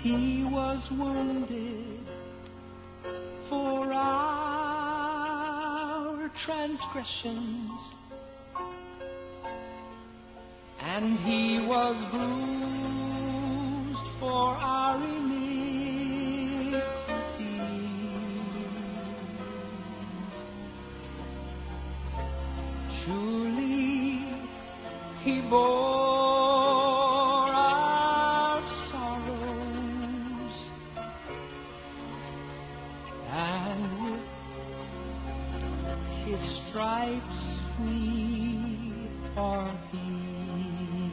He was wounded for our transgressions, and He was bruised for our iniquities. Truly, He bore our sorrows, and with His stripes we are healed.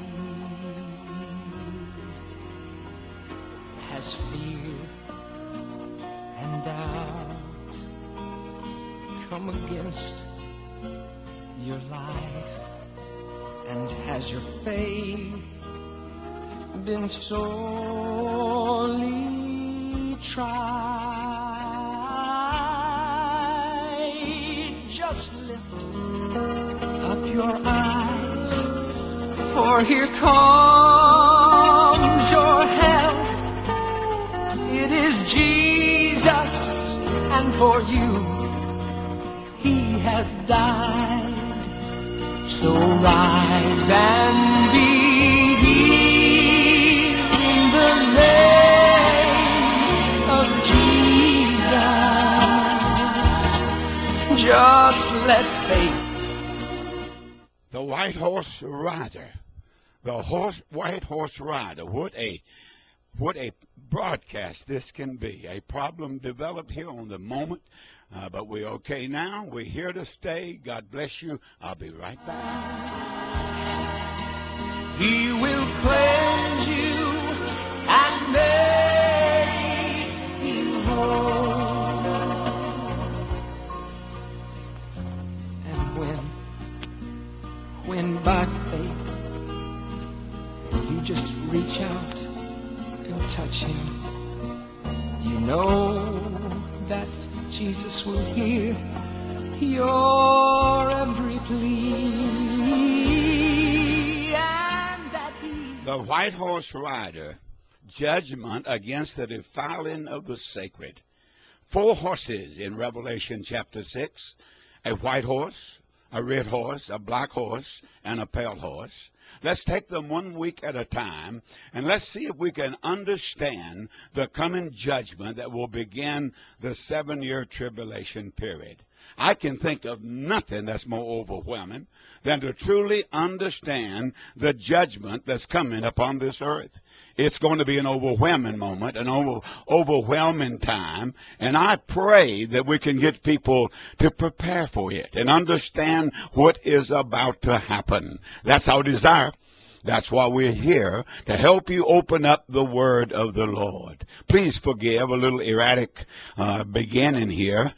Has fear and doubt come against your life, and has your faith been sorely tried? Just lift up your eyes, for here comes your help. It is Jesus, and for you He has died. So rise and be healed in the name of Jesus. Just let faith. The White Horse Rider. The White Horse Rider. What a broadcast this can be. A problem developed here on the moment. But we're okay now. We're here to stay. God bless you. I'll be right back. He will cleanse you and make you whole. And when by faith you just reach out and touch Him, you know that Jesus will hear your every plea, and that He... The White Horse Rider, judgment against the defiling of the sacred. 4 horses in Revelation chapter 6, a white horse, a red horse, a black horse, and a pale horse. Let's take them 1 week at a time, and let's see if we can understand the coming judgment that will begin the 7-year tribulation period. I can think of nothing that's more overwhelming than to truly understand the judgment that's coming upon this earth. It's going to be an overwhelming moment, an overwhelming time, and I pray that we can get people to prepare for it and understand what is about to happen. That's our desire. That's why we're here, to help you open up the Word of the Lord. Please forgive a little erratic beginning here.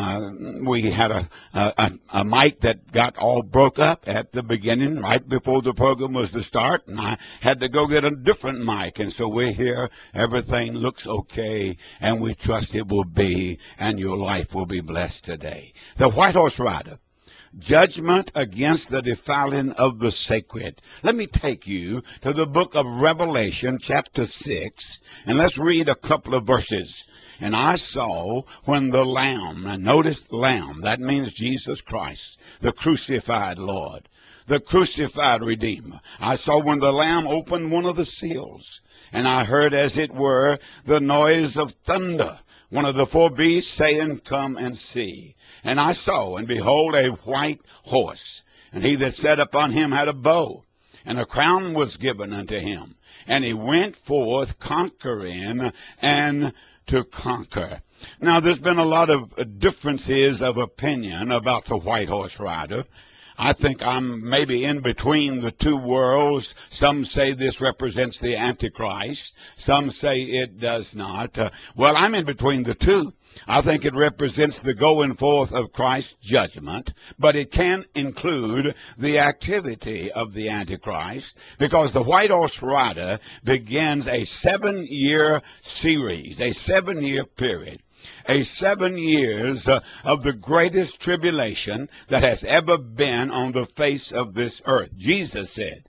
We had a mic that got all broke up at the beginning, right before the program was to start, and I had to go get a different mic. And so we're here. Everything looks okay, and we trust it will be, and your life will be blessed today. The White Horse Rider. Judgment against the defiling of the sacred. Let me take you to the book of Revelation, chapter 6, and let's read a couple of verses. And I saw when the Lamb, and notice Lamb, that means Jesus Christ, the crucified Lord, the crucified Redeemer. I saw when the Lamb opened one of the seals, and I heard as it were the noise of thunder, one of the 4 beasts saying, Come and see. And I saw, and behold, a white horse, and he that sat upon him had a bow, and a crown was given unto him. And he went forth conquering and to conquer. Now, there's been a lot of differences of opinion about the White Horse Rider. I think I'm maybe in between the two worlds. Some say this represents the Antichrist. Some say it does not. Well, I'm in between the two. I think it represents the going forth of Christ's judgment, but it can include the activity of the Antichrist, because the White Horse Rider begins a 7-year series, a 7-year period. 7 years of the greatest tribulation that has ever been on the face of this earth. Jesus said,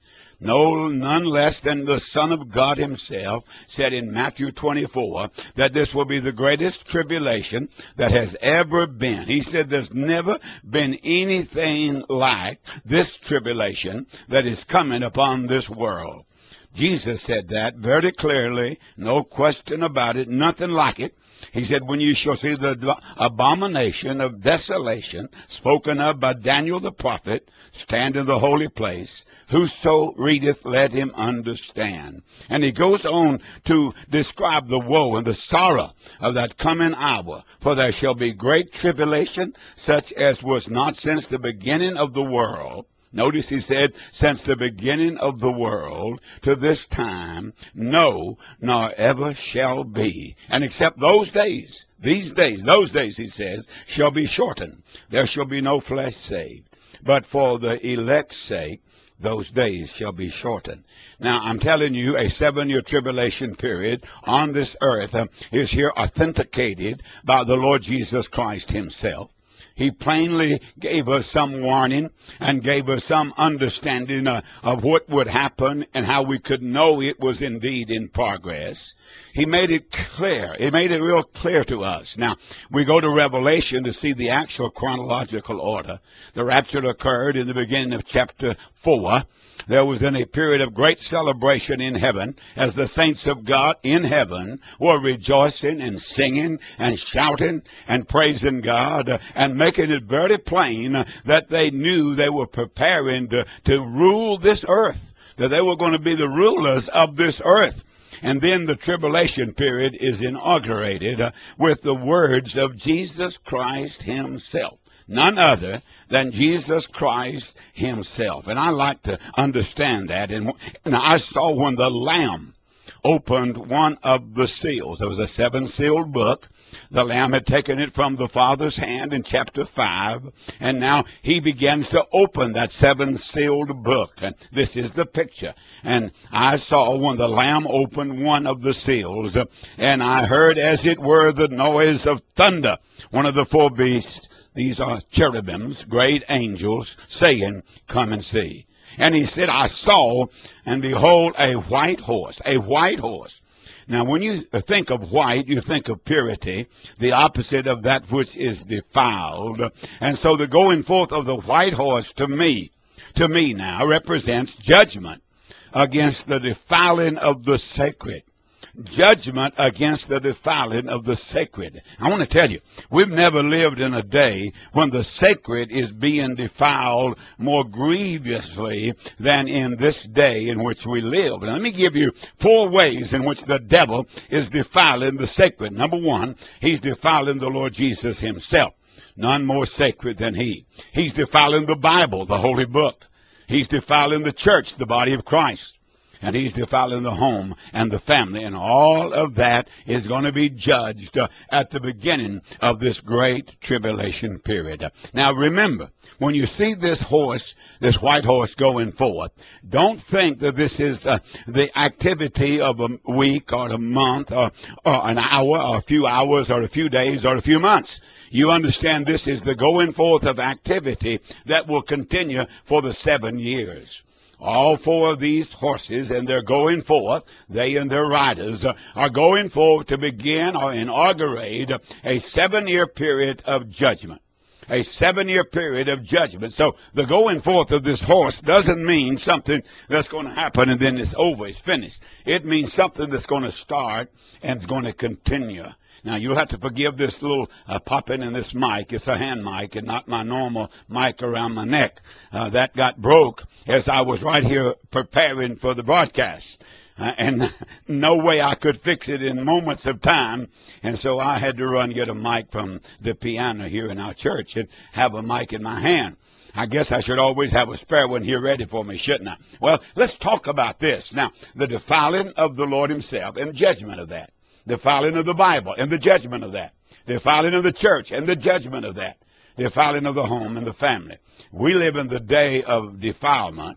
No, none less than the Son of God himself said in Matthew 24 that this will be the greatest tribulation that has ever been. He said there's never been anything like this tribulation that is coming upon this world. Jesus said that very clearly, no question about it, nothing like it. He said, when you shall see the abomination of desolation spoken of by Daniel the prophet stand in the holy place, whoso readeth, let him understand. And he goes on to describe the woe and the sorrow of that coming hour. For there shall be great tribulation, such as was not since the beginning of the world. Notice he said, since the beginning of the world to this time, no, nor ever shall be. And except those days, those days, he says, shall be shortened. There shall be no flesh saved. But for the elect's sake, those days shall be shortened. Now, I'm telling you, a 7-year tribulation period on this earth is here authenticated by the Lord Jesus Christ himself. He plainly gave us some warning and gave us some understanding of what would happen and how we could know it was indeed in progress. He made it clear. He made it real clear to us. Now, we go to Revelation to see the actual chronological order. The rapture occurred in the beginning of chapter 4. There was then a period of great celebration in heaven as the saints of God in heaven were rejoicing and singing and shouting and praising God and making it very plain that they knew they were preparing to rule this earth, that they were going to be the rulers of this earth. And then the tribulation period is inaugurated with the words of Jesus Christ himself. None other than Jesus Christ himself. And I like to understand that. And I saw when the Lamb opened one of the seals. There was a 7-sealed book. The Lamb had taken it from the Father's hand in chapter 5. And now he begins to open that 7-sealed book. And this is the picture. And I saw when the Lamb opened one of the seals. And I heard as it were the noise of thunder. One of the 4 beasts. These are cherubims, great angels, saying, come and see. And he said, I saw, and behold, a white horse, a white horse. Now, when you think of white, you think of purity, the opposite of that which is defiled. And so the going forth of the white horse to me now represents judgment against the defiling of the sacred. Judgment against the defiling of the sacred. I want to tell you, we've never lived in a day when the sacred is being defiled more grievously than in this day in which we live. And let me give you 4 ways in which the devil is defiling the sacred. Number 1, he's defiling the Lord Jesus himself. None more sacred than he. He's defiling the Bible, the holy book. He's defiling the church, the body of Christ. And he's defiling the home and the family. And all of that is going to be judged at the beginning of this great tribulation period. Now remember, when you see this horse, this white horse going forth, don't think that this is the activity of a week or a month or an hour or a few hours or a few days or a few months. You understand this is the going forth of activity that will continue for the 7 years. All 4 of these horses, and they're going forth, they and their riders, are going forth to begin or inaugurate a 7-year period of judgment. A 7-year period of judgment. So the going forth of this horse doesn't mean something that's going to happen and then it's over, it's finished. It means something that's going to start and it's going to continue. Now, you'll have to forgive this little popping in this mic. It's a hand mic and not my normal mic around my neck. That got broke as I was right here preparing for the broadcast. And no way I could fix it in moments of time. And so I had to run get a mic from the piano here in our church and have a mic in my hand. I guess I should always have a spare one here ready for me, shouldn't I? Well, let's talk about this. Now, the defiling of the Lord himself and judgment of that. The defiling of the Bible and the judgment of that. The defiling of the church and the judgment of that. The defiling of the home and the family. We live in the day of defilement.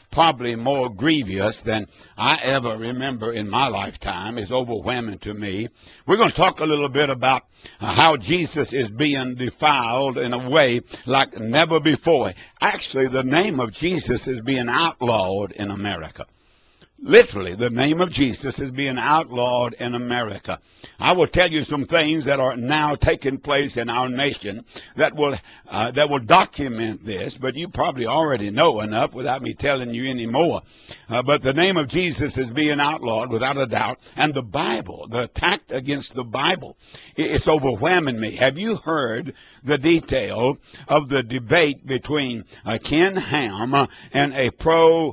probably more grievous than I ever remember in my lifetime. It's overwhelming to me. We're going to talk a little bit about how Jesus is being defiled in a way like never before. Actually, the name of Jesus is being outlawed in America. Literally, the name of Jesus is being outlawed in America. I will tell you some things that are now taking place in our nation that will document this, but you probably already know enough without me telling you any more. But the name of Jesus is being outlawed without a doubt, and the Bible, the attack against the Bible, it's overwhelming me. Have you heard the detail of the debate between Ken Ham and a pro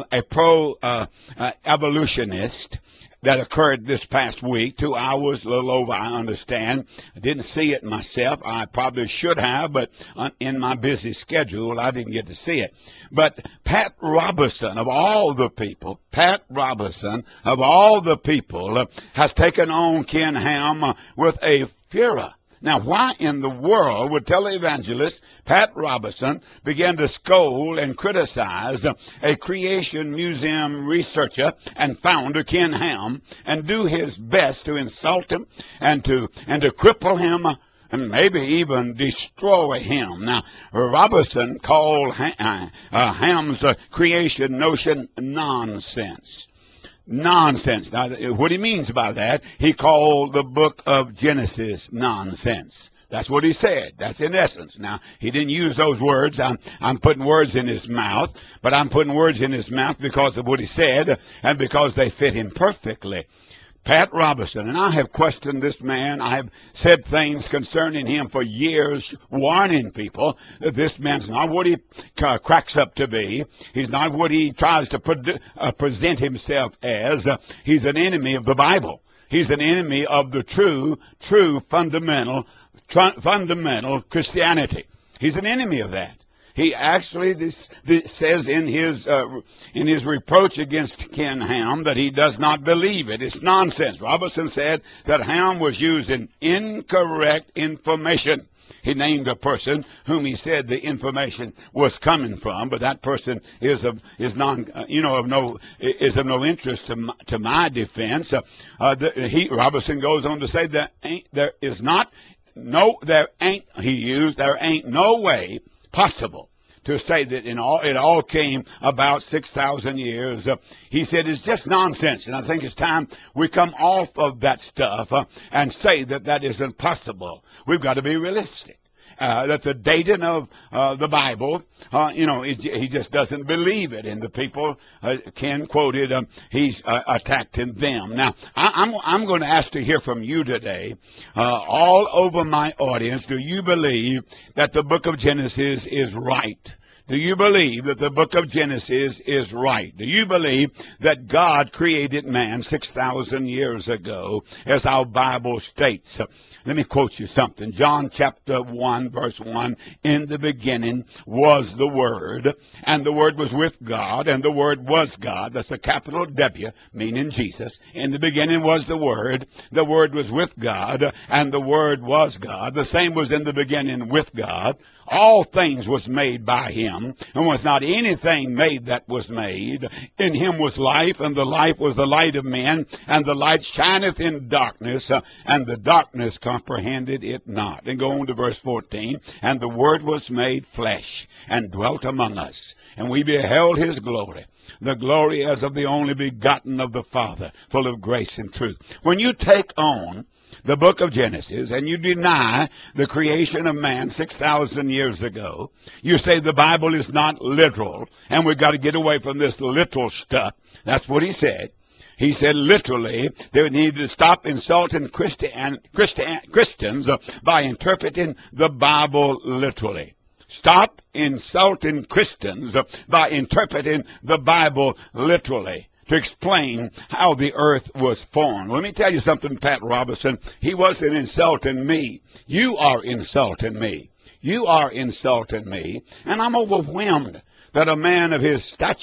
evolutionist that occurred this past week, 2 hours, a little over, I understand. I didn't see it myself. I probably should have, but in my busy schedule, I didn't get to see it. But Pat Robertson, of all the people, has taken on Ken Ham with a furor. Now, why in the world would televangelist Pat Robertson begin to scold and criticize a Creation Museum researcher and founder, Ken Ham, and do his best to insult him and to cripple him and maybe even destroy him? Now, Robertson called Ham's creation notion nonsense. Nonsense. Now, what he means by that, he called the book of Genesis nonsense. That's what he said. That's in essence. Now, he didn't use those words. I'm putting words in his mouth, but I'm putting words in his mouth because of what he said and because they fit him perfectly. Pat Robertson, and I have questioned this man. I have said things concerning him for years, warning people that this man's not what he cracks up to be. He's not what he tries to present himself as. He's an enemy of the Bible. He's an enemy of the true fundamental Christianity. He's an enemy of that. He actually this says in his reproach against Ken Ham that he does not believe it. It's nonsense. Robertson said that Ham was using incorrect information. He named a person whom he said the information was coming from, but that person is of no interest to my defense. Robertson goes on to say that there ain't no way possible to say that it all came about 6,000 years. He said it's just nonsense, and I think it's time we come off of that stuff and say that isn't possible. We've got to be realistic. That the dating of the Bible, he just doesn't believe it. And the people, Ken quoted, he's attacking them. Now, I'm going to ask to hear from you today, all over my audience. Do you believe that the book of Genesis is right? Do you believe that the book of Genesis is right? Do you believe that God created man 6,000 years ago, as our Bible states? Let me quote you something. John chapter 1, verse 1, in the beginning was the Word, and the Word was with God, and the Word was God. That's a capital W, meaning Jesus. In the beginning was the Word was with God, and the Word was God. The same was in the beginning with God. All things was made by him, and was not anything made that was made. In him was life, and the life was the light of men, and the light shineth in darkness, and the darkness comprehended it not. And go on to verse 14. And the Word was made flesh, and dwelt among us, and we beheld his glory, the glory as of the only begotten of the Father, full of grace and truth. When you take on the book of Genesis, and you deny the creation of man 6,000 years ago, you say the Bible is not literal, and we've got to get away from this literal stuff. That's what he said. He said literally they need to stop insulting Christians by interpreting the Bible literally. Stop insulting Christians by interpreting the Bible literally, to explain how the earth was formed. Let me tell you something, Pat Robertson. He wasn't insulting me. You are insulting me. You are insulting me. And I'm overwhelmed that a man of his stature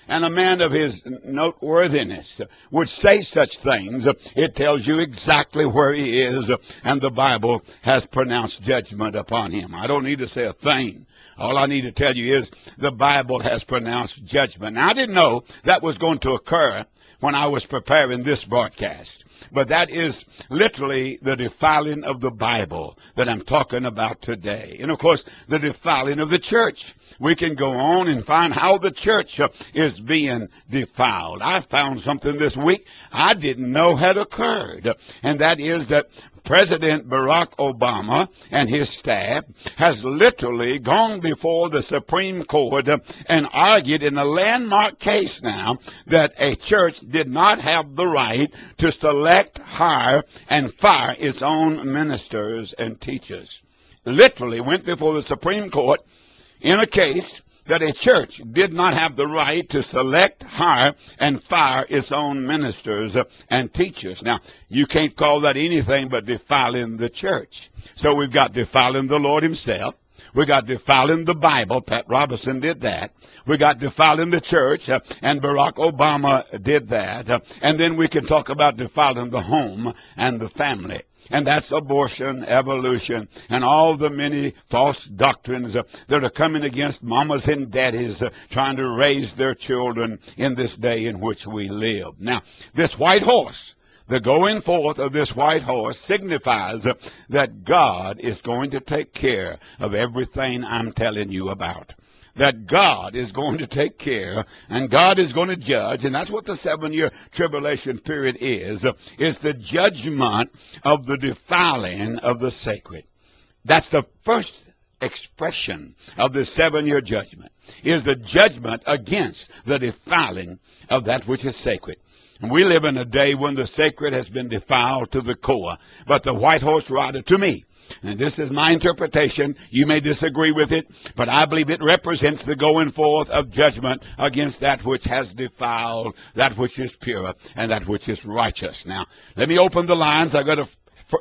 and a man of his noteworthiness would say such things, it tells you exactly where he is, and the Bible has pronounced judgment upon him. I don't need to say a thing. All I need to tell you is the Bible has pronounced judgment. Now, I didn't know that was going to occur when I was preparing this broadcast. But that is literally the defiling of the Bible that I'm talking about today. And, of course, the defiling of the church. We can go on and find how the church is being defiled. I found something this week I didn't know had occurred, and that is that President Barack Obama and his staff has literally gone before the Supreme Court and argued in a landmark case now that a church did not have the right to select, hire, and fire its own ministers and teachers. Literally went before the Supreme Court in a case that a church did not have the right to select, hire, and fire its own ministers and teachers. Now, you can't call that anything but defiling the church. So we've got defiling the Lord himself. We got defiling the Bible. Pat Robertson did that. We got defiling the church, and Barack Obama did that. And then we can talk about defiling the home and the family. And that's abortion, evolution, and all the many false doctrines that are coming against mamas and daddies trying to raise their children in this day in which we live. Now, this white horse, the going forth of this white horse signifies that God is going to take care of everything I'm telling you about. That God is going to take care, and God is going to judge, and that's what the 7-year tribulation period is the judgment of the defiling of the sacred. That's the first expression of the 7-year judgment, is the judgment against the defiling of that which is sacred. And we live in a day when the sacred has been defiled to the core, but the white horse rider, to me, and this is my interpretation. You may disagree with it, but I believe it represents the going forth of judgment against that which has defiled, that which is pure, and that which is righteous. Now, let me open the lines. I got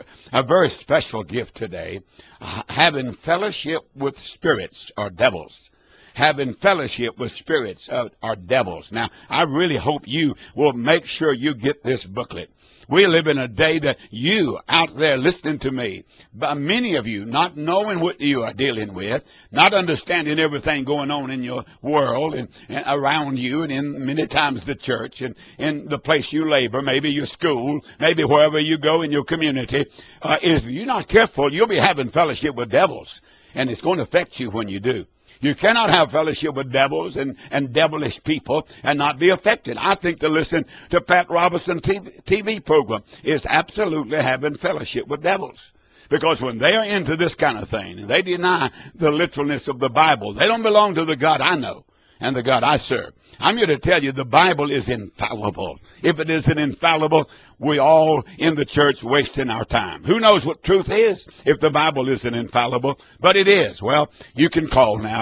a very special gift today, having fellowship with spirits or devils. Having fellowship with spirits or devils. Now, I really hope you will make sure you get this booklet. We live in a day that you out there listening to me, many of you not knowing what you are dealing with, not understanding everything going on in your world and around you and in many times the church and in the place you labor, maybe your school, maybe wherever you go in your community. If you're not careful, you'll be having fellowship with devils, and it's going to affect you when you do. You cannot have fellowship with devils and devilish people and not be affected. I think to listen to Pat Robertson TV program is absolutely having fellowship with devils. Because when they are into this kind of thing and they deny the literalness of the Bible, they don't belong to the God I know and the God I serve. I'm here to tell you the Bible is infallible. If it isn't infallible, we all in the church wasting our time. Who knows what truth is if the Bible isn't infallible? But it is. Well, you can call now,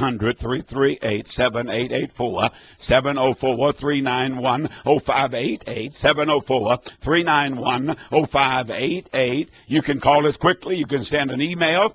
1-800-338-7884, 704-391-0588, 704-391-0588. You can call us quickly. You can send an email,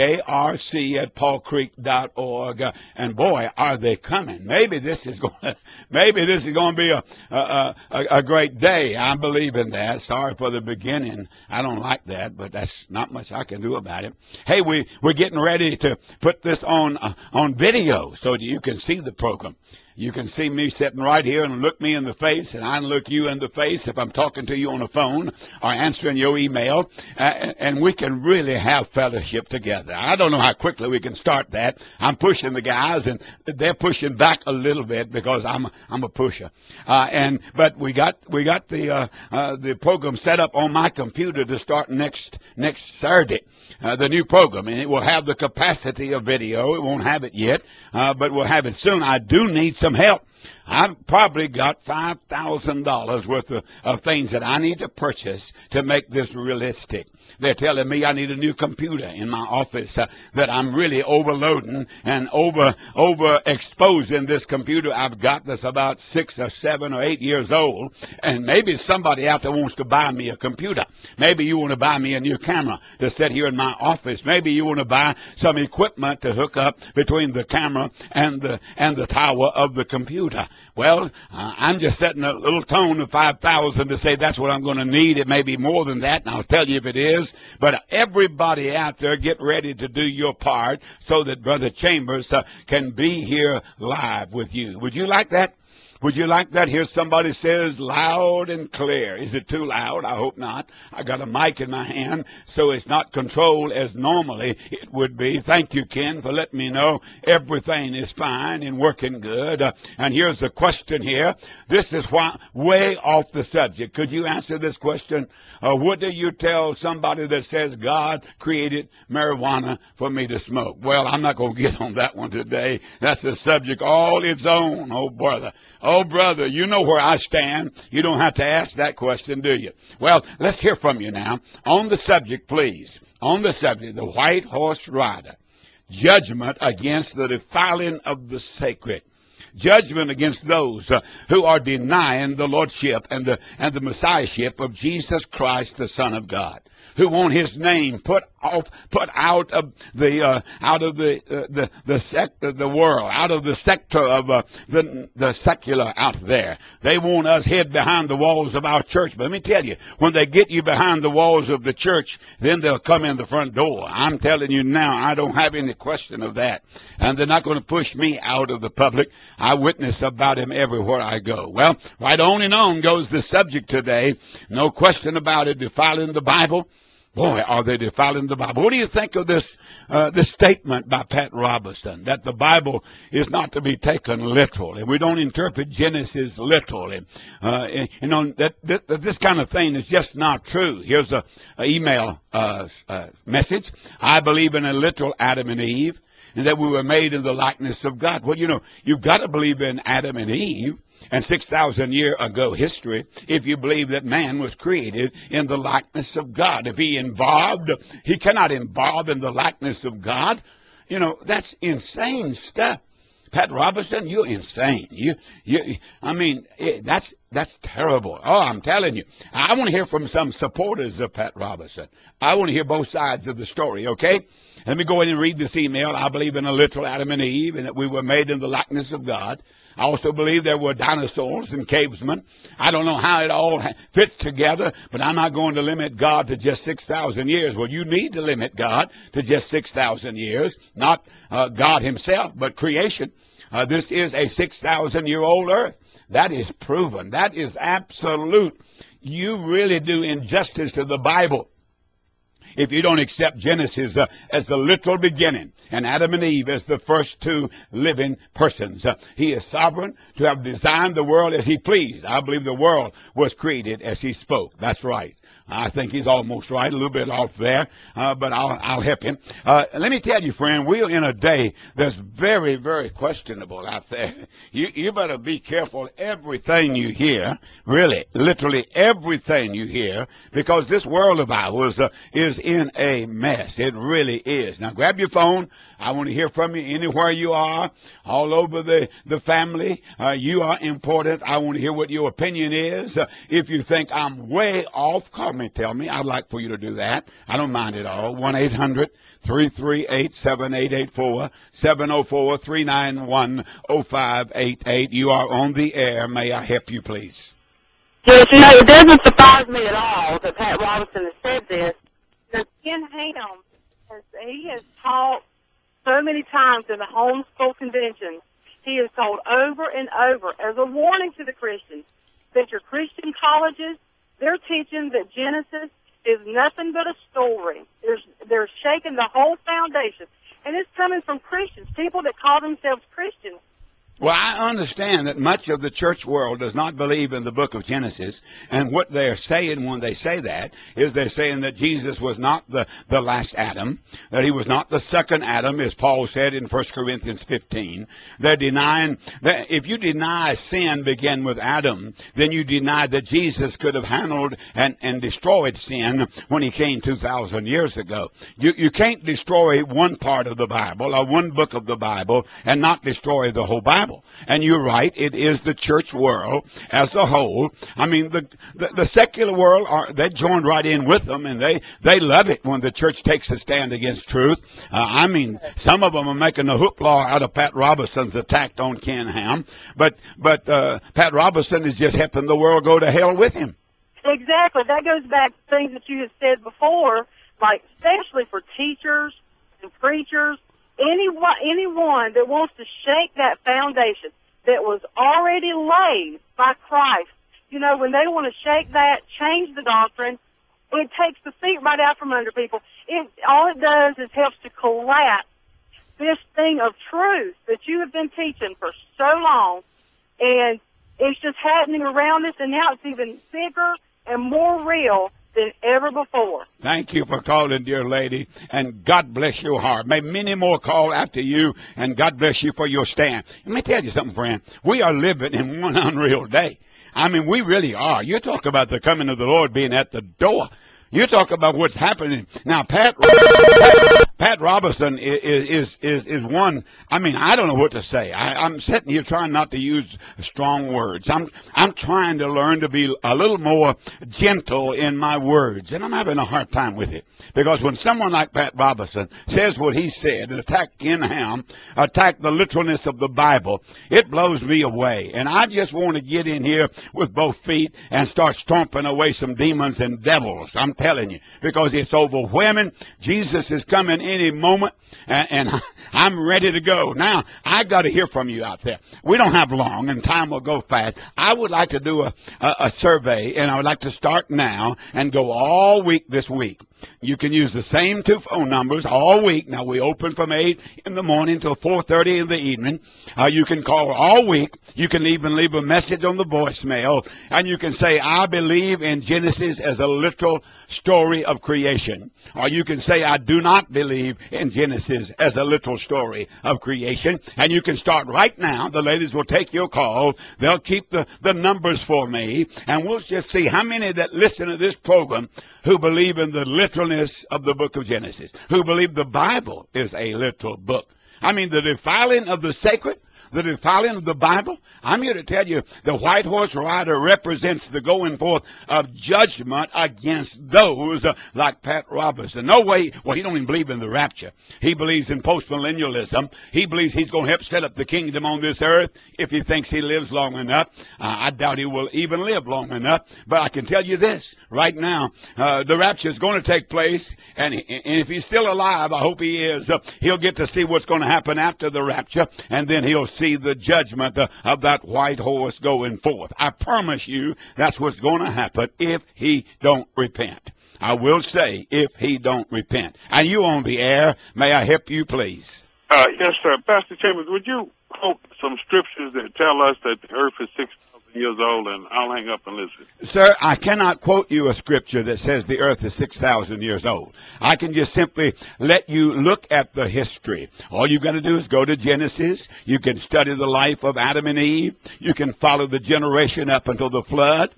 jrc@paulcreek.org. And boy, are they coming. Maybe this is going to be a great day. I believe in that. Sorry for the beginning. I don't like that, but that's not much I can do about it. Hey, we're getting ready to put this on video so that you can see the program. You can see me sitting right here and look me in the face, and I can look you in the face if I'm talking to you on the phone or answering your email, and we can really have fellowship together. I don't know how quickly we can start that. I'm pushing the guys, and they're pushing back a little bit because I'm a pusher. But we got the program set up on my computer to start next Saturday. The new program, and it will have the capacity of video. It won't have it yet, but we'll have it soon. I do need some help. I've probably got $5,000 worth of things that I need to purchase to make this realistic. They're telling me I need a new computer in my office, that I'm really overloading and overexposing this computer I've got that's about 6 or 7 or 8 years old. And maybe somebody out there wants to buy me a computer. Maybe you want to buy me a new camera to sit here in my office. Maybe you want to buy some equipment to hook up between the camera and the tower of the computer. food. Well, I'm just setting a little tone of 5,000 to say that's what I'm going to need. It may be more than that, and I'll tell you if it is. But everybody out there, get ready to do your part so that Brother Chambers can be here live with you. Would you like that? Would you like that? Here somebody says loud and clear. Is it too loud? I hope not. I got a mic in my hand, so it's not controlled as normally it would be. Thank you, Ken, for letting me know everything is fine and working good. And here's the question here. This is way off the subject. Could you answer this question? What do you tell somebody that says God created marijuana for me to smoke? Well, I'm not going to get on that one today. That's a subject all its own, oh brother. Oh, brother, you know where I stand. You don't have to ask that question, do you? Well, let's hear from you now. On the subject, please. On the subject, the white horse rider. Judgment against the defiling of the sacred. Judgment against those who are denying the lordship and the messiahship of Jesus Christ, the Son of God, who want His name put out of the world, out of the sector of the secular out there. They want us hid behind the walls of our church. But let me tell you, when they get you behind the walls of the church, then they'll come in the front door. I'm telling you now, I don't have any question of that. And they're not going to push me out of the public. I witness about Him everywhere I go. Well, right on and on goes the subject today. No question about it, defiling the Bible. Boy, are they defiling the Bible. What do you think of this statement by Pat Robertson, that the Bible is not to be taken literally? We don't interpret Genesis literally. This kind of thing is just not true. Here's an email message. I believe in a literal Adam and Eve, and that we were made in the likeness of God. Well, you've got to believe in Adam and Eve and 6,000 year ago history if you believe that man was created in the likeness of God. If he cannot involve in the likeness of God. That's insane stuff. Pat Robertson, you're insane. That's terrible. Oh, I'm telling you. I want to hear from some supporters of Pat Robertson. I want to hear both sides of the story, okay? Let me go ahead and read this email. I believe in a literal Adam and Eve and that we were made in the likeness of God. I also believe there were dinosaurs and cavemen. I don't know how it all fits together, but I'm not going to limit God to just 6,000 years. Well, you need to limit God to just 6,000 years, not God Himself, but creation. This is a 6,000-year-old earth. That is proven. That is absolute. You really do injustice to the Bible if you don't accept Genesis as the literal beginning and Adam and Eve as the first two living persons. He is sovereign to have designed the world as He pleased. I believe the world was created as He spoke. That's right. I think he's almost right, a little bit off there, but I'll help him. Let me tell you, friend, we're in a day that's very, very questionable out there. You better be careful everything you hear, really, literally everything you hear, because this world of ours is in a mess. It really is. Now, grab your phone. I want to hear from you anywhere you are, all over the family. You are important. I want to hear what your opinion is. If you think I'm way off, call me, tell me. I'd like for you to do that. I don't mind at all. 1-800-338-7884, 704-391-0588. You are on the air. May I help you, please? Yes, it doesn't surprise me at all that Pat Robertson has said this. Now, Ken Ham, he has taught so many times in the homeschool conventions, he has told over and over as a warning to the Christians that your Christian colleges, they're teaching that Genesis is nothing but a story. They're shaking the whole foundation. And it's coming from Christians, people that call themselves Christians. Well, I understand that much of the church world does not believe in the book of Genesis, and what they're saying when they say that is they're saying that Jesus was not the last Adam, that He was not the second Adam, as Paul said in 1 Corinthians 15. They're denying that if you deny sin began with Adam, then you deny that Jesus could have handled and destroyed sin when He came 2,000 years ago. You can't destroy one part of the Bible or one book of the Bible and not destroy the whole Bible. Bible. And you're right, it is the church world as a whole. I mean, the secular world, they joined right in with them, and they love it when the church takes a stand against truth. I mean, some of them are making a hoopla out of Pat Robertson's attack on Ken Ham, but Pat Robertson is just helping the world go to hell with him. Exactly. That goes back to things that you have said before, like especially for teachers and preachers, anyone that wants to shake that foundation that was already laid by Christ. You know, when they want to shake that, change the doctrine, it takes the feet right out from under people. All it does is helps to collapse this thing of truth that you have been teaching for so long, and it's just happening around us, and now it's even bigger and more real than ever before. Thank you for calling, dear lady, and God bless your heart. May many more call after you, and God bless you for your stand. Let me tell you something, friend. We are living in one unreal day. I mean, we really are. You talk about the coming of the Lord being at the door. You talk about what's happening. Now, Pat Robertson is one. I mean, I don't know what to say. I'm sitting here trying not to use strong words. I'm trying to learn to be a little more gentle in my words, and I'm having a hard time with it. Because when someone like Pat Robertson says what he said and attack Ken Ham, attack the literalness of the Bible, it blows me away. And I just want to get in here with both feet and start stomping away some demons and devils. I'm telling you, because it's overwhelming. Jesus is coming any moment, and I'm ready to go. Now, I got to hear from you out there. We don't have long, and time will go fast. I would like to do a survey, and I would like to start now and go all week this week. You can use the same two phone numbers all week. Now, we open from 8 in the morning till 4:30 in the evening. You can call all week. You can even leave a message on the voicemail, and you can say, I believe in Genesis as a literal story of creation. Or you can say, I do not believe in Genesis as a literal story of creation. And you can start right now. The ladies will take your call. They'll keep the numbers for me, and we'll just see how many that listen to this program who believe in the literalness of the book of Genesis, who believe the Bible is a literal book. I mean, the defiling of the sacred, the defiling of the Bible. I'm here to tell you the white horse rider represents the going forth of judgment against those like Pat Robertson. No way. Well, he don't even believe in the rapture. He believes in postmillennialism. He believes he's going to help set up the kingdom on this earth if he thinks he lives long enough. I doubt he will even live long enough. But I can tell you this right now, the rapture is going to take place. And if he's still alive, I hope he is, he'll get to see what's going to happen after the rapture. And then he'll see the judgment of that white horse going forth. I promise you that's what's going to happen if he don't repent. I will say, if he don't repent. And you on the air, may I help you, please? Yes, sir. Pastor Chambers, would you quote some scriptures that tell us that the earth is 6,000 years old, and I'll hang up and listen. Sir, I cannot quote you a scripture that says the earth is 6,000 years old. I can just simply let you look at the history. All you got to do is go to Genesis. You can study the life of Adam and Eve. You can follow the generation up until the flood.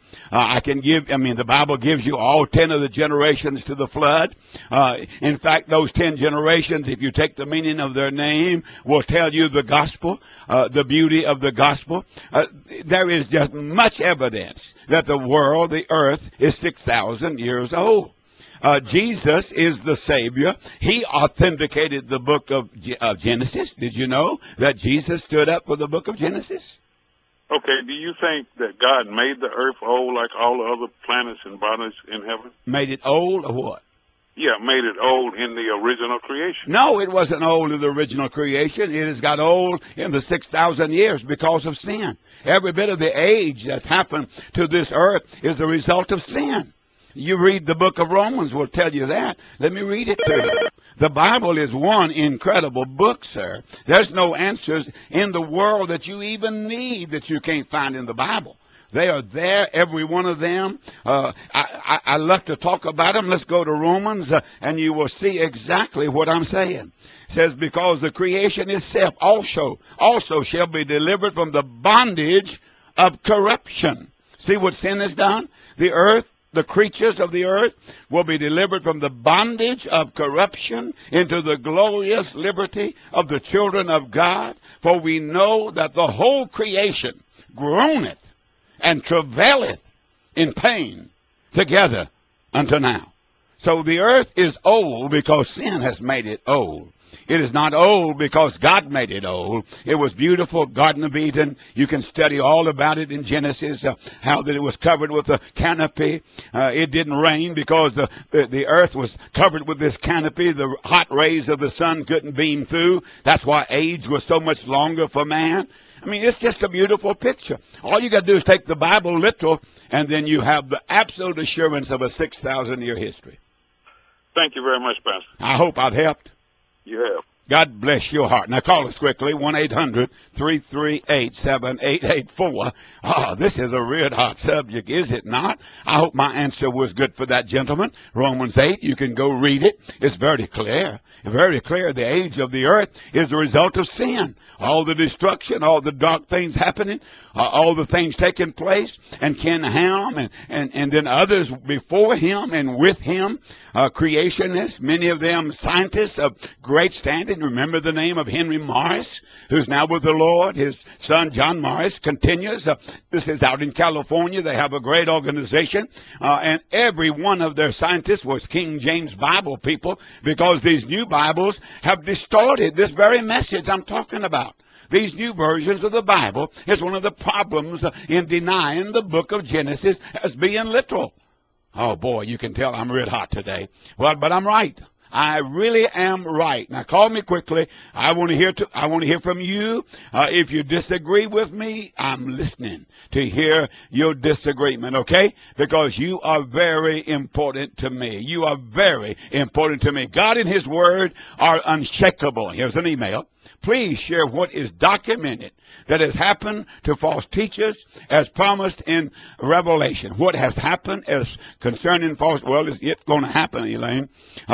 The Bible gives you all 10 of the generations to the flood. In fact, those 10 generations, if you take the meaning of their name, will tell you the gospel, the beauty of the gospel. There is just much evidence that the world, the earth, is 6,000 years old. Jesus is the Savior. He authenticated the book of Genesis. Did you know that Jesus stood up for the book of Genesis? Okay, do you think that God made the earth old like all the other planets and bodies in heaven? Made it old or what? Yeah, made it old in the original creation. No, it wasn't old in the original creation. It has got old in the 6,000 years because of sin. Every bit of the age that's happened to this earth is the result of sin. You read the book of Romans will tell you that. Let me read it to you. The Bible is one incredible book, sir. There's no answers in the world that you even need that you can't find in the Bible. They are there, every one of them. I love to talk about them. Let's go to Romans, and you will see exactly what I'm saying. It says, because the creation itself also shall be delivered from the bondage of corruption. See what sin has done? The earth the creatures of the earth will be delivered from the bondage of corruption into the glorious liberty of the children of God. For we know that the whole creation groaneth and travaileth in pain together unto now. So the earth is old because sin has made it old. It is not old because God made it old. It was beautiful, Garden of Eden. You can study all about it in Genesis, how that it was covered with a canopy. It didn't rain because the earth was covered with this canopy. The hot rays of the sun couldn't beam through. That's why age was so much longer for man. I mean, it's just a beautiful picture. All you got to do is take the Bible literal, and then you have the absolute assurance of a 6,000-year history. Thank you very much, Pastor. I hope I've helped. You have. God bless your heart. Now call us quickly, 1-800-338-7884. Oh, this is a red hot subject, is it not? I hope my answer was good for that gentleman. Romans 8, you can go read it. It's very clear. Very clear. The age of the earth is the result of sin. All the destruction, all the dark things happening, all the things taking place, and Ken Ham and then others before him and with him, creationists, many of them scientists of great standing. Remember the name of Henry Morris, who's now with the Lord. His son John Morris continues. This is out in California. They have a great organization, and every one of their scientists was King James Bible people, because these new Bibles have distorted this very message I'm talking about. These new versions of the Bible is one of the problems in denying the book of Genesis as being literal. Oh boy, you can tell I'm red hot today. Well, but I'm right. I really am right. Now call me quickly. I want to hear from you. If you disagree with me, I'm listening to hear your disagreement, okay? Because you are very important to me. You are very important to me. God and His Word are unshakable. Here's an email. Please share what is documented that has happened to false teachers as promised in Revelation. What has happened as concerning false, well, it's going to happen, Elaine.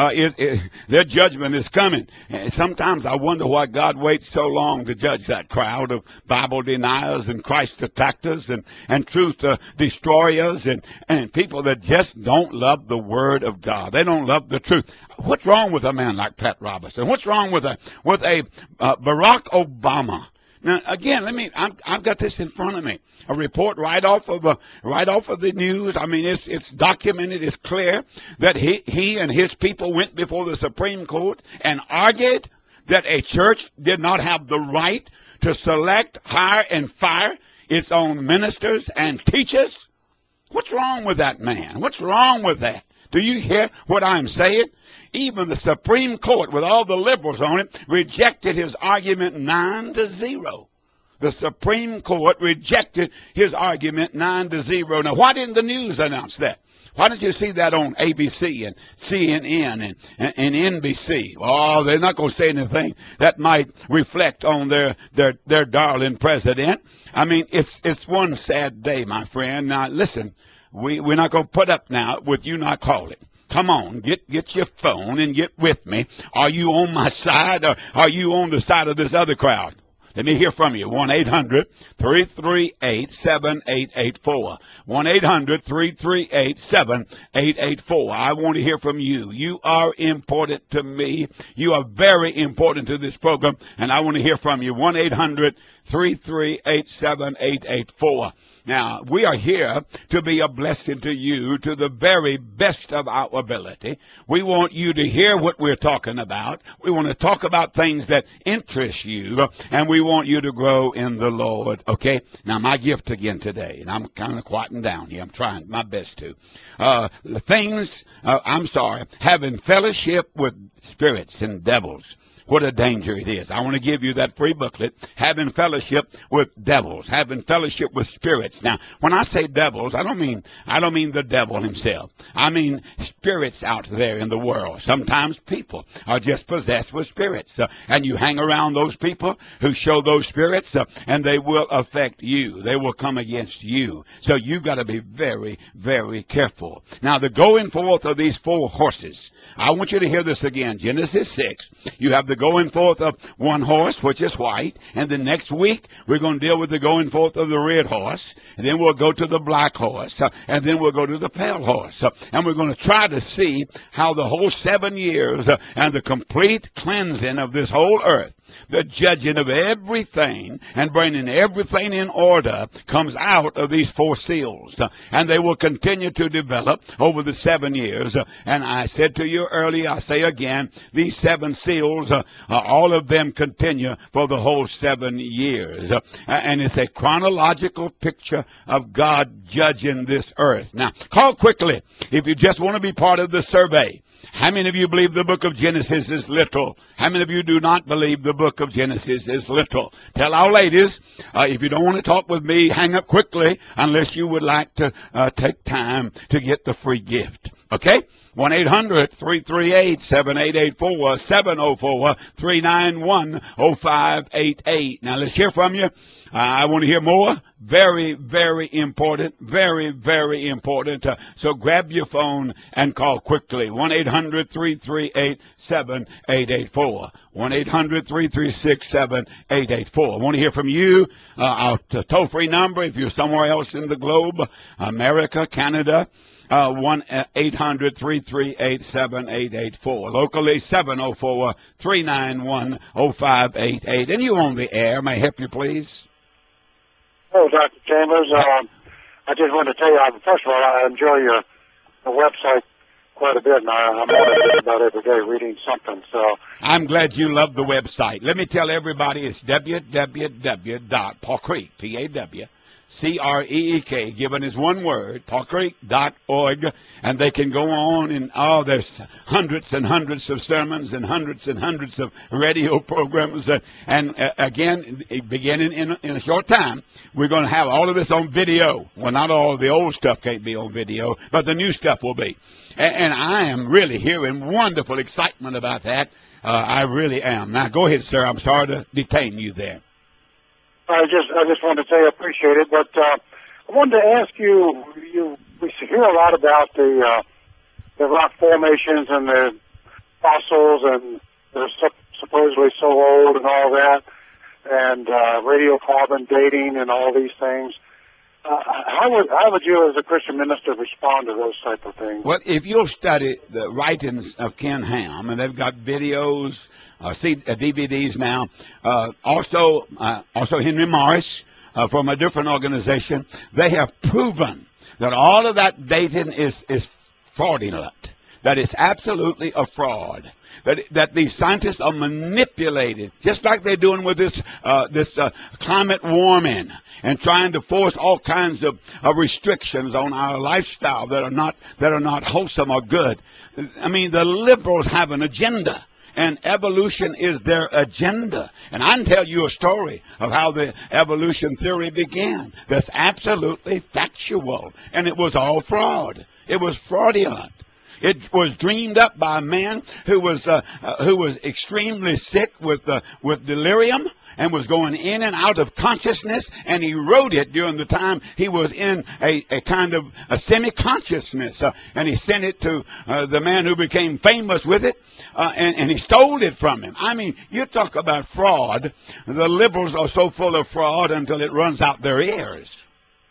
Their judgment is coming. And sometimes I wonder why God waits so long to judge that crowd of Bible deniers and Christ attackers and truth destroyers and people that just don't love the Word of God. They don't love the truth. What's wrong with a man like Pat Robertson? What's wrong with a Barack Obama? Now, again, I've got this in front of me. A report right off of the news. I mean, it's documented. It's clear that he and his people went before the Supreme Court and argued that a church did not have the right to select, hire, and fire its own ministers and teachers. What's wrong with that man? What's wrong with that? Do you hear what I'm saying? Even the Supreme Court, with all the liberals on it, rejected his argument 9-0. The Supreme Court rejected his argument 9-0. Now, why didn't the news announce that? Why didn't you see that on ABC and CNN and NBC? Oh, they're not going to say anything that might reflect on their darling president. I mean, it's one sad day, my friend. Now, listen, we're not going to put up now with you not calling. Come on, get your phone and get with me. Are you on my side or are you on the side of this other crowd? Let me hear from you. 1-800-338-7884. 1-800-338-7884. I want to hear from you. You are important to me. You are very important to this program, and I want to hear from you. 1-800-338-7884. Now, we are here to be a blessing to you to the very best of our ability. We want you to hear what we're talking about. We want to talk about things that interest you, and we want you to grow in the Lord, okay? Now, my gift again today, and I'm kind of quieting down here. I'm trying my best to. Having fellowship with spirits and devils. What a danger it is. I want to give you that free booklet, Having Fellowship with Devils, Having Fellowship with Spirits. Now, when I say devils, I don't mean the devil himself. I mean spirits out there in the world. Sometimes people are just possessed with spirits. And you hang around those people who show those spirits, and they will affect you. They will come against you. So you've got to be very, very careful. Now, the going forth of these 4 horses. I want you to hear this again. Genesis 6, you have the going forth of one horse, which is white. And the next week, we're going to deal with the going forth of the red horse. And then we'll go to the black horse. And then we'll go to the pale horse. And we're going to try to see how the whole 7 years and the complete cleansing of this whole earth, the judging of everything and bringing everything in order, comes out of these 4 seals. And they will continue to develop over the 7 years. And I said to you earlier, I say again, these 7 seals, all of them continue for the whole 7 years. And it's a chronological picture of God judging this earth. Now, call quickly if you just want to be part of the survey. How many of you believe the book of Genesis is little? How many of you do not believe the book of Genesis is little? Tell our ladies, if you don't want to talk with me, hang up quickly unless you would like to take time to get the free gift. Okay? 1-800-338-7884, 704-391-0588. Now let's hear from you. I want to hear more. Very, very important. Very, very important. So grab your phone and call quickly. 1-800-338-7884. 1-800-336-7884. I want to hear from you. Our toll-free number, if you're somewhere else in the globe, America, Canada, 1-800-338-7884. Locally, 704-391-0588. And you on the air. May I help you, please? Hello, Dr. Chambers. I just want to tell you, first of all, I enjoy your website quite a bit, and I'm on it about every day reading something. So I'm glad you love the website. Let me tell everybody it's www.pawcreek, P-A-W-C-R-E-E-K, given as one word, pawcreek.org, and they can go on and, there's hundreds and hundreds of sermons and hundreds of radio programs. And again, beginning in a short time, we're going to have all of this on video. Well, not all of the old stuff can't be on video, but the new stuff will be. And I am really hearing wonderful excitement about that. I really am. Now, go ahead, sir. I'm sorry to detain you there. I just wanted to say I appreciate it, but I wanted to ask you, we hear a lot about the rock formations and the fossils, and they're supposedly so old and all that, and radiocarbon dating and all these things. How would you, as a Christian minister, respond to those type of things? Well, if you'll study the writings of Ken Ham, and they've got videos, DVDs now, also Henry Morris from a different organization, they have proven that all of that dating is fraudulent, that it's absolutely a fraud. That these scientists are manipulated, just like they're doing with this climate warming, and trying to force all kinds of restrictions on our lifestyle that are not wholesome or good. I mean, the liberals have an agenda, and evolution is their agenda. And I can tell you a story of how the evolution theory began. That's absolutely factual, and it was all fraud. It was fraudulent. It was dreamed up by a man who was extremely sick with delirium and was going in and out of consciousness, and he wrote it during the time he was in a kind of a semi-consciousness, and he sent it to the man who became famous with it, and he stole it from him. I mean, you talk about fraud. The liberals are so full of fraud until it runs out their ears.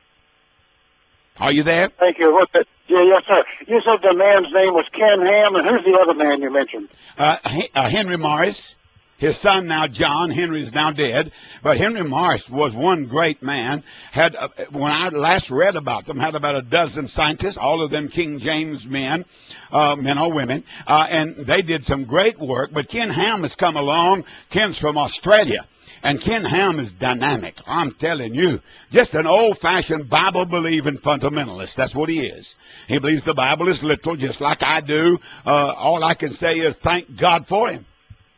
Are you there? Thank you. Yeah, yes, sir. You said the man's name was Ken Ham, and who's the other man you mentioned? Henry Morris. His son now, John. Henry's now dead. But Henry Morris was one great man. When I last read about them, had about a dozen scientists, all of them King James men or women. And they did some great work. But Ken Ham has come along. Ken's from Australia. And Ken Ham is dynamic. I'm telling you, just an old-fashioned Bible-believing fundamentalist. That's what he is. He believes the Bible is literal, just like I do. All I can say is thank God for him.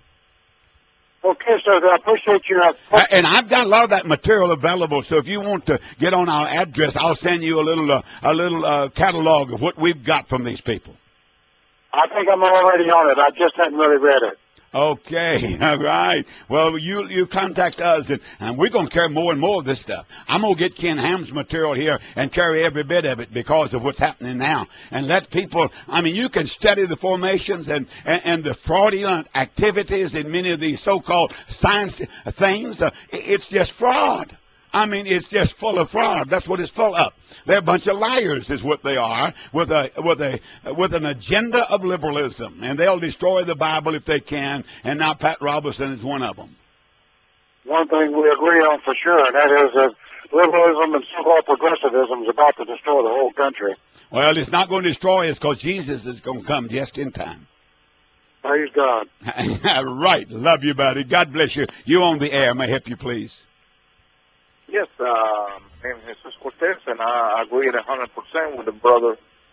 Okay, sir. I appreciate your... And I've got a lot of that material available. So if you want to get on our address, I'll send you a little catalog of what we've got from these people. I think I'm already on it. I just hadn't really read it. Okay, all right. Well, you contact us, and we're going to carry more and more of this stuff. I'm going to get Ken Ham's material here and carry every bit of it because of what's happening now. And let people, I mean, you can study the formations and the fraudulent activities in many of these so-called science things. It's just fraud. I mean, it's just full of fraud. That's what it's full of. They're a bunch of liars is what they are, with an agenda of liberalism. And they'll destroy the Bible if they can, and now Pat Robertson is one of them. One thing we agree on for sure, and that is that liberalism and so-called progressivism is about to destroy the whole country. Well, it's not going to destroy us because Jesus is going to come just in time. Praise God. Right. Love you, buddy. God bless you. You on the air. May I help you, please? Yes, name is Jesus Cortez, and I agree 100% with the brother.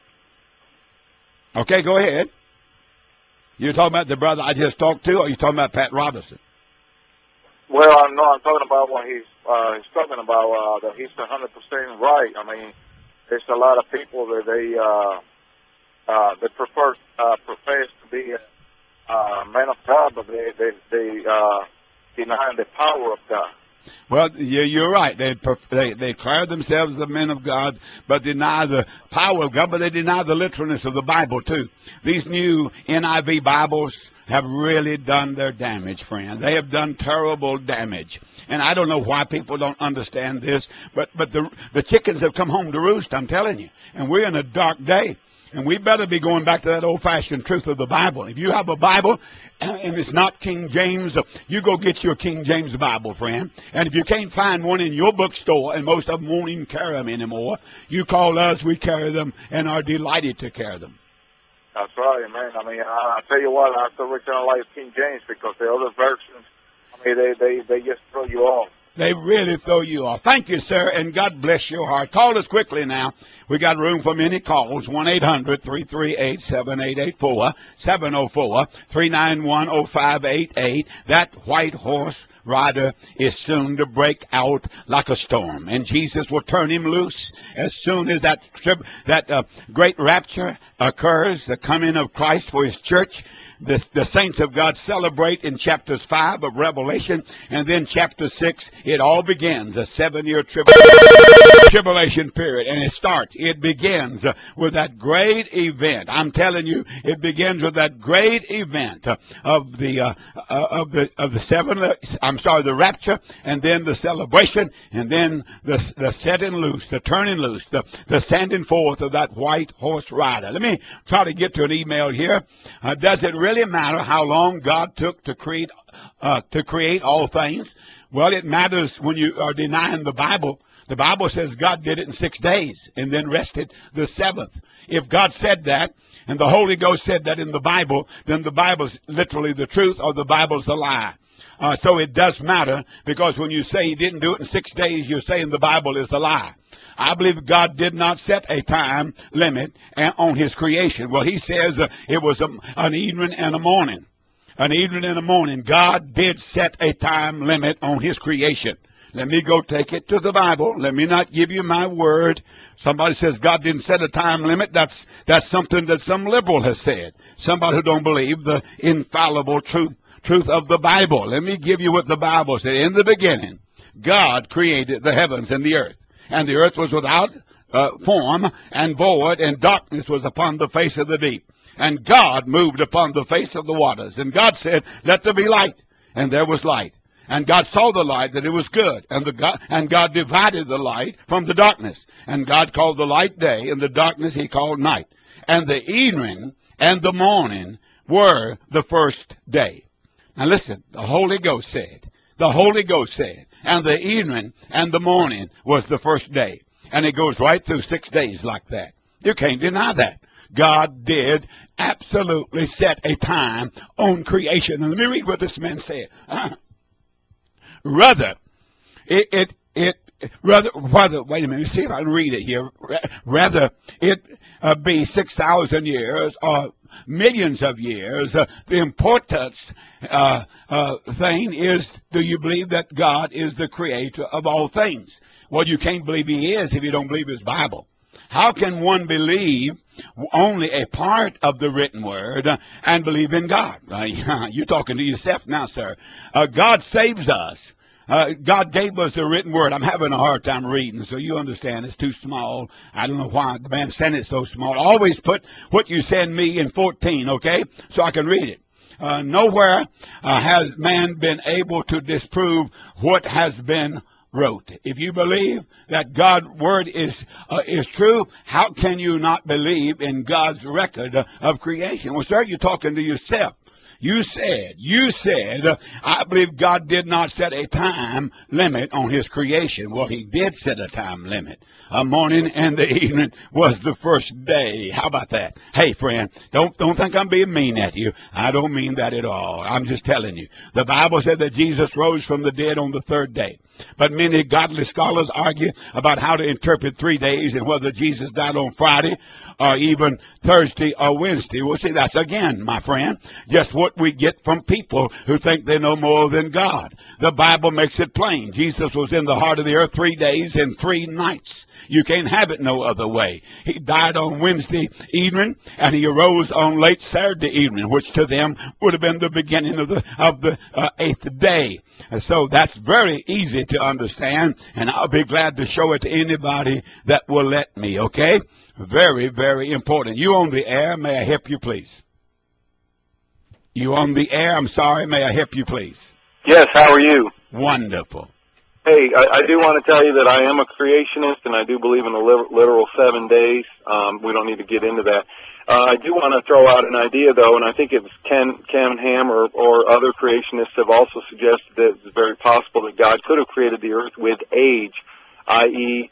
Okay, go ahead. You're talking about the brother I just talked to, or are you talking about Pat Robertson? Well, no, I'm talking about what he's talking about, that he's 100% right. I mean, there's a lot of people that they profess to be men of God, but they deny the power of God. Well, you're right. They declare themselves the men of God, but deny the power of God, but they deny the literalness of the Bible, too. These new NIV Bibles have really done their damage, friend. They have done terrible damage. And I don't know why people don't understand this, but the chickens have come home to roost, I'm telling you. And we're in a dark day. And we better be going back to that old-fashioned truth of the Bible. If you have a Bible and it's not King James, you go get your King James Bible, friend. And if you can't find one in your bookstore, and most of them won't even carry them anymore, you call us, we carry them, and are delighted to carry them. That's right, man. I mean, I tell you what, I still originally like King James because the other versions, I mean, they just throw you off. They really throw you off. Thank you, sir, and God bless your heart. Call us quickly now. We got room for many calls. 1-800-338-7884, 704-391-0588. That white horse rider is soon to break out like a storm, and Jesus will turn him loose as soon as that great rapture occurs, the coming of Christ for his church. The saints of God celebrate in chapters 5 of Revelation, and then chapter 6, it all begins, a 7-year tribulation period, and it begins with that great event. I'm telling you, it begins with that great event of the rapture, and then the celebration, and then the setting loose, the turning loose, the sending forth of that white horse rider. Let me try to get to an email here. Does it really matter how long God took to create all things? Well, it matters when you are denying the Bible. The Bible says God did it in 6 days and then rested the seventh. If God said that and the Holy Ghost said that in the Bible, then the Bible's literally the truth or the Bible's a lie. So it does matter, because when you say he didn't do it in 6 days, you're saying the Bible is a lie. I believe God did not set a time limit on his creation. Well, he says it was an evening and a morning. An evening and a morning. God did set a time limit on his creation. Let me go take it to the Bible. Let me not give you my word. Somebody says God didn't set a time limit. That's something that some liberal has said. Somebody who don't believe the infallible truth of the Bible. Let me give you what the Bible said. In the beginning, God created the heavens and the earth. And the earth was without form and void, and darkness was upon the face of the deep. And God moved upon the face of the waters. And God said, let there be light. And there was light. And God saw the light, that it was good. And God divided the light from the darkness. And God called the light day, and the darkness he called night. And the evening and the morning were the first day. Now listen, the Holy Ghost said, and the evening and the morning was the first day. And it goes right through 6 days like that. You can't deny that. God did absolutely set a time on creation. And let me read what this man said. Wait a minute, see if I can read it here. Rather it be 6,000 years or millions of years. The importance thing is, do you believe that God is the creator of all things? Well, you can't believe he is if you don't believe his Bible. How can one believe only a part of the written word and believe in God? You're talking to yourself now, sir. God saves us. God gave us the written word. I'm having a hard time reading, so you understand it's too small. I don't know why the man sent it so small. Always put what you send me in 14, okay, so I can read it. Nowhere has man been able to disprove what has been wrote. If you believe that God's word is true, how can you not believe in God's record of creation? Well, sir, you're talking to yourself. You said, I believe God did not set a time limit on his creation. Well, he did set a time limit. A morning and the evening was the first day. How about that? Hey, friend, don't think I'm being mean at you. I don't mean that at all. I'm just telling you. The Bible said that Jesus rose from the dead on the third day. But many godly scholars argue about how to interpret 3 days and whether Jesus died on Friday or even Thursday or Wednesday. Well, see, that's again, my friend, just what we get from people who think they know more than God. The Bible makes it plain. Jesus was in the heart of the earth 3 days and 3 nights. You can't have it no other way. He died on Wednesday evening, and he arose on late Saturday evening, which to them would have been the beginning of the 8th day. And so that's very easy to understand, and I'll be glad to show it to anybody that will let me, okay? Very, very important. You on the air, may I help you, please? You on the air, I'm sorry, may I help you, please? Yes, how are you? Wonderful. Hey, I do want to tell you that I am a creationist, and I do believe in the literal 7 days. We don't need to get into that. I do want to throw out an idea, though, and I think it's Ken Ham or other creationists have also suggested that it's very possible that God could have created the earth with age, i.e.,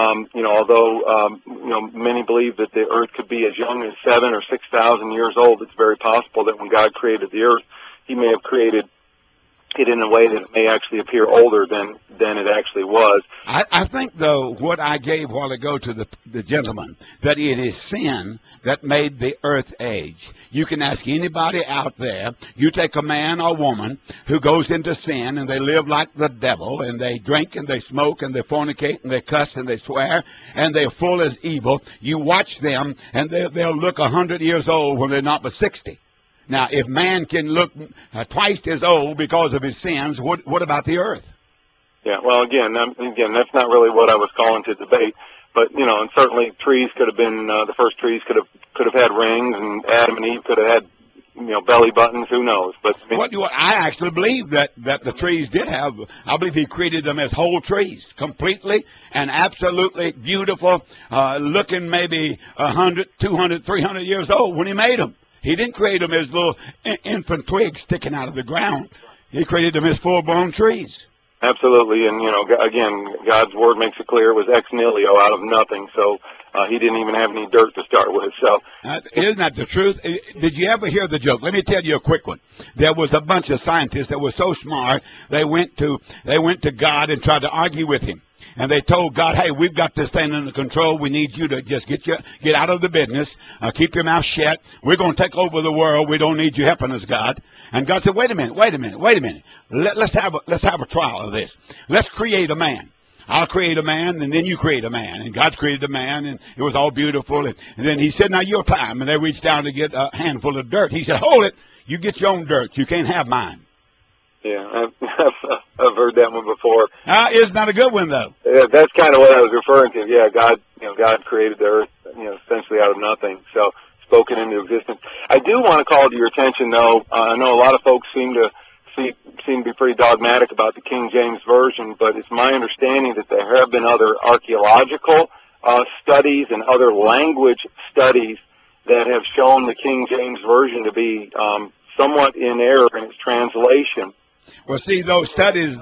although many believe that the earth could be as young as 7,000 or 6,000 years old, it's very possible that when God created the earth, he may have created it in a way that it may actually appear older than it actually was. I think, though, what I gave a while ago to the gentleman, that it is sin that made the earth age. You can ask anybody out there. You take a man or woman who goes into sin and they live like the devil and they drink and they smoke and they fornicate and they cuss and they swear and they're full as evil. You watch them and they'll look 100 years old when they're not but 60. Now, if man can look twice as old because of his sins, what about the earth? Yeah, well, again, that's not really what I was calling to debate. But and certainly trees could have been the first trees could have had rings, and Adam and Eve could have had belly buttons. Who knows? But I actually believe that the trees did have. I believe he created them as whole trees, completely and absolutely beautiful, looking maybe 100, 200, 300 years old when he made them. He didn't create them as little infant twigs sticking out of the ground. He created them as full-blown trees. Absolutely, and again, God's word makes it clear it was ex nihilo, out of nothing. So he didn't even have any dirt to start with. So isn't that the truth? Did you ever hear the joke? Let me tell you a quick one. There was a bunch of scientists that were so smart they went to God and tried to argue with him. And they told God, hey, we've got this thing under control. We need you to just get out of the business. Keep your mouth shut. We're going to take over the world. We don't need you helping us, God. And God said, wait a minute. Let's have a trial of this. Let's create a man. I'll create a man, and then you create a man. And God created a man, and it was all beautiful. And then he said, now your time. And they reached down to get a handful of dirt. He said, hold it. You get your own dirt. You can't have mine. Yeah, I've heard that one before. It's not a good one, though. Yeah, that's kind of what I was referring to. Yeah, God created the earth, essentially out of nothing. So spoke it into existence. I do want to call to your attention, though. I know a lot of folks seem to be pretty dogmatic about the King James Version, but it's my understanding that there have been other archaeological studies and other language studies that have shown the King James Version to be somewhat in error in its translation. Well, see, those studies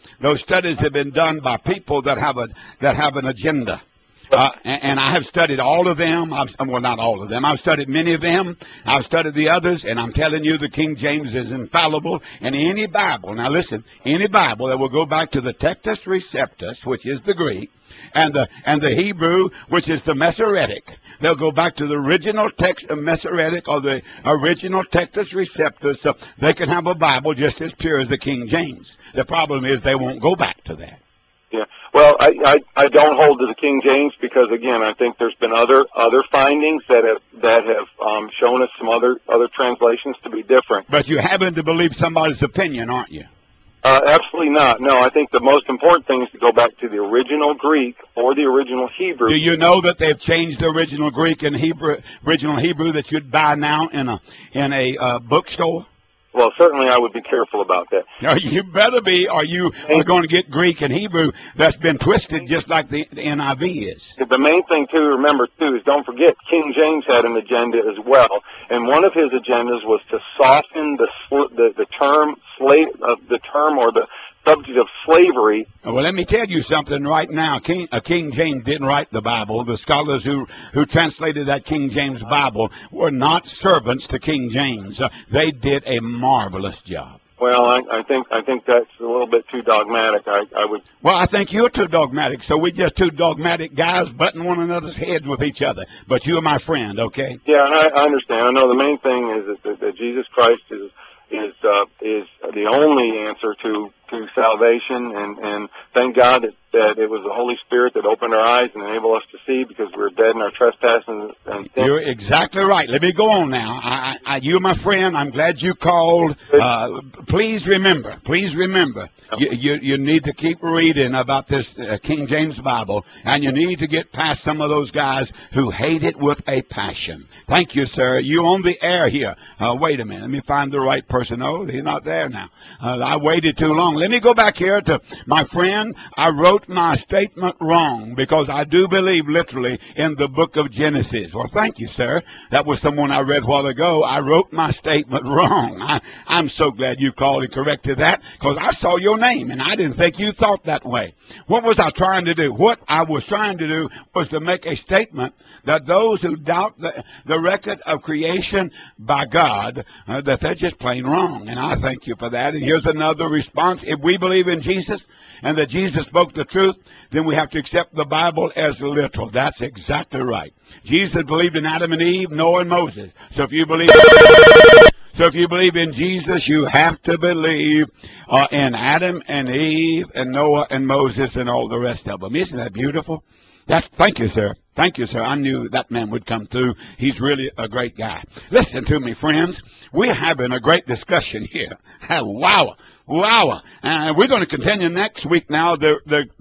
have been done by people that have an agenda. And I have studied all of them. Well, not all of them. I've studied many of them. I've studied the others, and I'm telling you the King James is infallible. And any Bible, now listen, any Bible that will go back to the Textus Receptus, which is the Greek, and the Hebrew, which is the Masoretic, they'll go back to the original text of Masoretic or the original Textus Receptus. So they can have a Bible just as pure as the King James. The problem is they won't go back to that. Yeah. Well, I don't hold to the King James because, again, I think there's been other findings that have shown us some other translations to be different. But you happen to believe somebody's opinion, aren't you? Absolutely not. No, I think the most important thing is to go back to the original Greek or the original Hebrew. Do you know that they've changed the original Greek and original Hebrew that you'd buy now in a bookstore? Well, certainly I would be careful about that. No, you better be, or you are going to get Greek and Hebrew that's been twisted just like the NIV is. The main thing, too, remember, too, is don't forget King James had an agenda as well. And one of his agendas was to soften the term or the subject of slavery. Well, let me tell you something right now. King James didn't write the Bible. The scholars who translated that King James Bible were not servants to King James. They did a marvelous job. Well, I think that's a little bit too dogmatic. I would. Well, I think you're too dogmatic. So we're just two dogmatic guys butting one another's heads with each other. But you are my friend, okay? Yeah, and I understand. I know the main thing is that Jesus Christ is the only answer to salvation, and thank God that it was the Holy Spirit that opened our eyes and enabled us to see because we were dead in our trespasses and sin. You're exactly right. Let me go on now. You're my friend. I'm glad you called. Please remember, you need to keep reading about this King James Bible, and you need to get past some of those guys who hate it with a passion. Thank you, sir. You on the air here. Wait a minute. Let me find the right person. Oh, he's not there now. I waited too long. Let me go back here to my friend. I wrote my statement wrong because I do believe literally in the book of Genesis. Well, thank you, sir. That was someone I read a while ago. I wrote my statement wrong. I'm so glad you called and corrected that because I saw your name and I didn't think you thought that way. What was I trying to do? What I was trying to do was to make a statement that those who doubt the record of creation by God, that they're just plain wrong. And I thank you for that. And here's another response. If we believe in Jesus and that Jesus spoke the truth, then we have to accept the Bible as literal. That's exactly right. Jesus believed in Adam and Eve, Noah and Moses. So if you believe in Jesus, you have to believe in Adam and Eve and Noah and Moses and all the rest of them. Isn't that beautiful? Thank you, sir. Thank you, sir. I knew that man would come through. He's really a great guy. Listen to me, friends. We're having a great discussion here. Wow. Wow. And we're going to continue next week now, the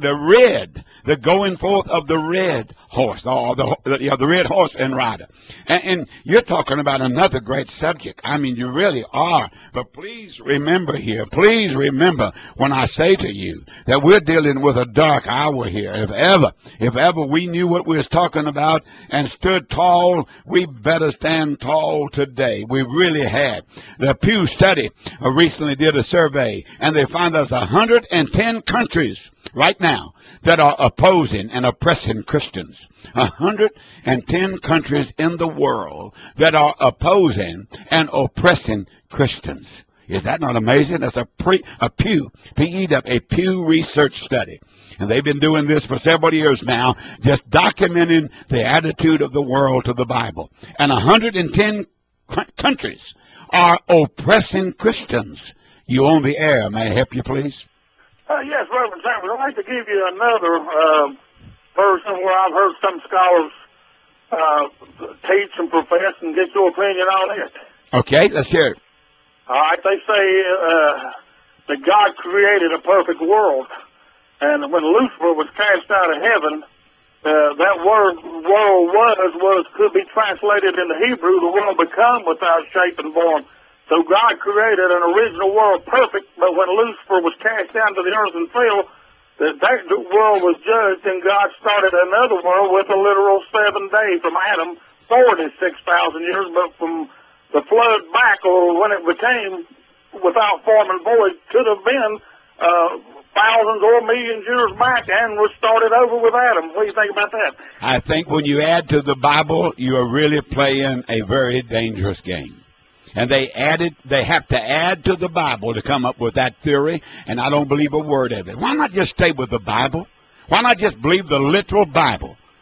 going forth of the red horse, or the red horse and rider. And you're talking about another great subject. I mean, you really are. But please remember here, please remember when I say to you that we're dealing with a dark hour here. If ever we knew what we was talking about and stood tall, we better stand tall today. We really had. The Pew Study recently did a survey, and they found there's 110 countries right now that are opposing and oppressing Christians. 110 countries in the world that are opposing and oppressing Christians. Is that not amazing? That's a Pew Research study. And they've been doing this for several years now, just documenting the attitude of the world to the Bible. And 110 countries are oppressing Christians. You on the air. May I help you, please? Yes, Reverend Chambers. I'd like to give you another version where I've heard some scholars teach and profess and get your opinion on it. Okay, let's hear it. All right, they say that God created a perfect world. And when Lucifer was cast out of heaven, that word world could be translated into Hebrew, the world become without shape and form. So God created an original world perfect, but when Lucifer was cast down to the earth and fell, that world was judged, and God started another world with a literal 7 days from Adam, 46,000 years, but from the flood back, or when it became without form and void, could have been thousands or millions years back and was started over with Adam. What do you think about that? I think when you add to the Bible, you are really playing a very dangerous game. And they have to add to the Bible to come up with that theory, and I don't believe a word of it. Why not just stay with the Bible? Why not just believe the literal Bible?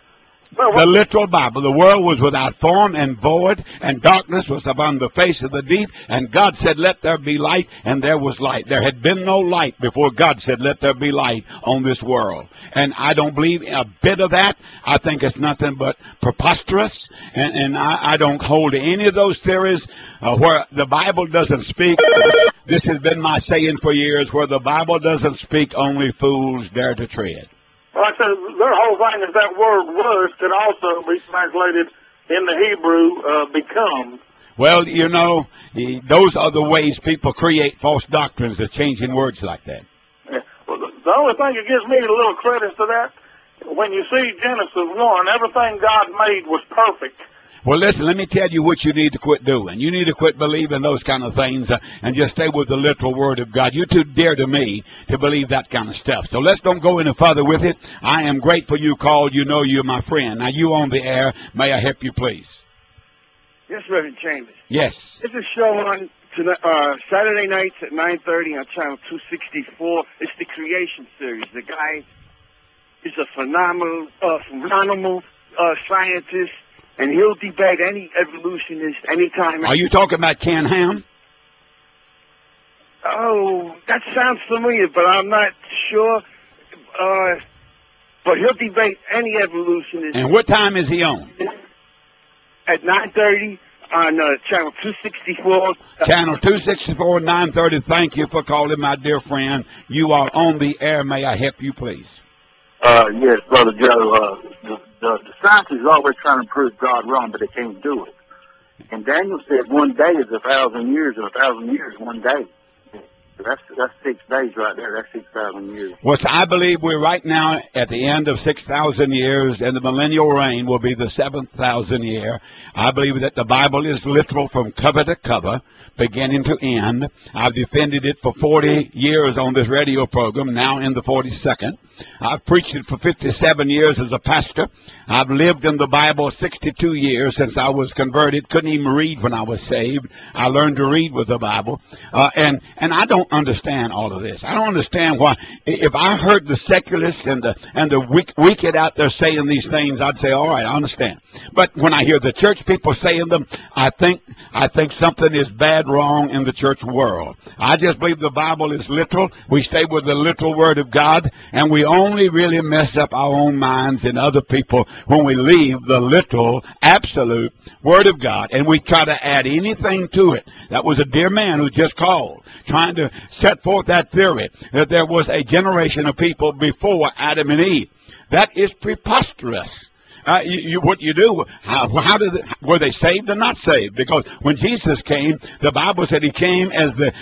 The literal Bible. The world was without form and void, and darkness was upon the face of the deep, and God said, let there be light, and there was light. There had been no light before God said, let there be light on this world. And I don't believe a bit of that. I think it's nothing but preposterous, and I don't hold to any of those theories where the Bible doesn't speak. This has been my saying for years, where the Bible doesn't speak, only fools dare to tread. Well, I said their whole thing is that word was could also be translated in the Hebrew become. Well, you know, those are the ways people create false doctrines, they're changing words like that. Yeah. Well, the only thing that gives me a little credit to that, when you see Genesis 1, everything God made was perfect. Well, listen, let me tell you what you need to quit doing. You need to quit believing those kind of things and just stay with the literal Word of God. You're too dear to me to believe that kind of stuff. So let's don't go any further with it. I am grateful you called. You know you're my friend. Now, you on the air. May I help you, please? Yes, Reverend Chambers. Yes. There's a show on Saturday nights at 9:30 on channel 264. It's the Creation Series. The guy is a phenomenal scientist. And he'll debate any evolutionist anytime. Are you talking about Ken Ham? Oh, that sounds familiar, but I'm not sure. But he'll debate any evolutionist. And what time is he on? At 9:30 on channel 264. Channel 264, 9:30. Thank you for calling, my dear friend. You are on the air. May I help you, please? Yes, Brother Joe. The scientists are always trying to prove God wrong, but they can't do it. And Daniel said 1 day is 1,000 years, and 1,000 years 1 day. So that's 6 days right there. That's 6,000 years. Well, so I believe we're right now at the end of 6,000 years, and the millennial reign will be the 7,000 year. I believe that the Bible is literal from cover to cover, beginning to end. I've defended it for 40 years on this radio program, now in the 42nd. I've preached it for 57 years as a pastor. I've lived in the Bible 62 years since I was converted. Couldn't even read when I was saved. I learned to read with the Bible. And I don't understand all of this. I don't understand why. If I heard the secularists and the wicked out there saying these things, I'd say, all right, I understand. But when I hear the church people saying them, I think something is bad, wrong in the church world. I just believe the Bible is literal. We stay with the literal Word of God, and we only really mess up our own minds and other people when we leave the literal, absolute Word of God, and we try to add anything to it. That was a dear man who just called, trying to set forth that theory that there was a generation of people before Adam and Eve. That is preposterous. What you do? Were they saved or not saved? Because when Jesus came, the Bible said he came as the